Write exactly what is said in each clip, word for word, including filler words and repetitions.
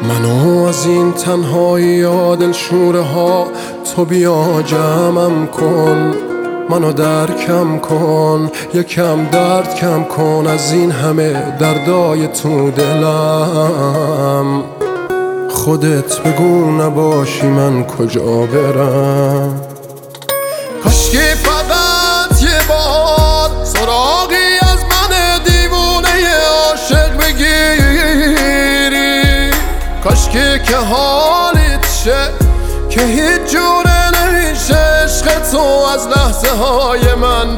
منو از این تنهایی ها دلشوره ها تو بیا جمعم کن، منو درکم کن، یکم درد کم کن از این همه دردای تو دلم. خودت بگو نباشی من کجا برم. کاشکی فقط یه بار سراغی از من دیوونه عاشق بگیری، کاشکی که حالیت شه که هیچ جوره نمیشه عشق تو از لحظه های من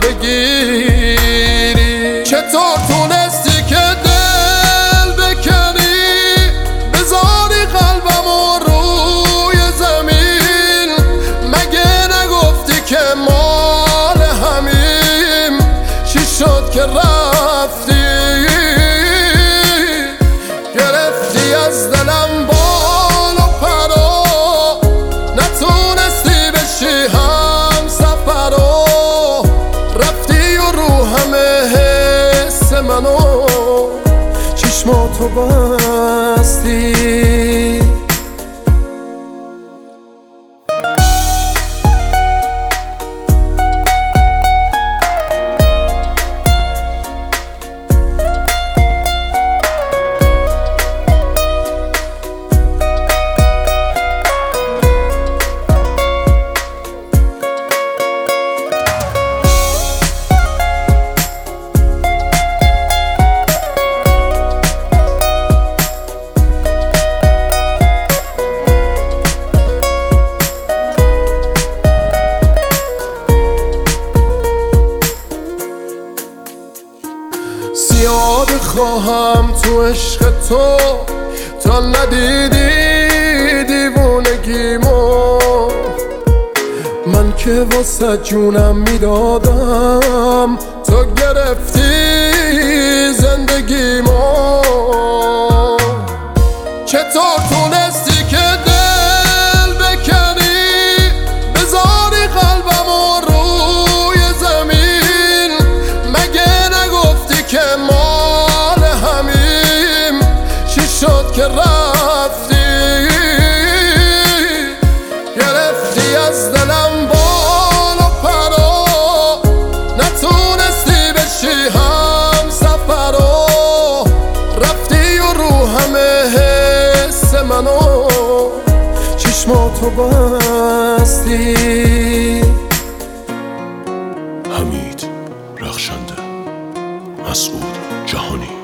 بگیری. چطور تونستی که دل بکنی بذاری قلبمو روی زمین؟ مگه نگفتی که مال همیم؟ چی شد که رفتی؟ گرفتی از دلم بال و پرو، نتونستی بشی هم سفرو، رفتی و رو همه حس منو چشماتو بستی. زیاد خواهم تو عشق تو تا ندیدی دیوونگیمو. من که واسه جونم میدادم تو گرفتی زندگیمو. چطور تونستی که دل بکنی بذاری قلبمو روی زمین؟ مگه نگفتی که مال همیم؟ چی شد که رفتی؟ گرفتی از دلم بال و پرو، نتونستی بشی هم سفرو، رفتی و رو همه حس منو چشماتو بستی. حمید رخشنده، مسعود جهانی.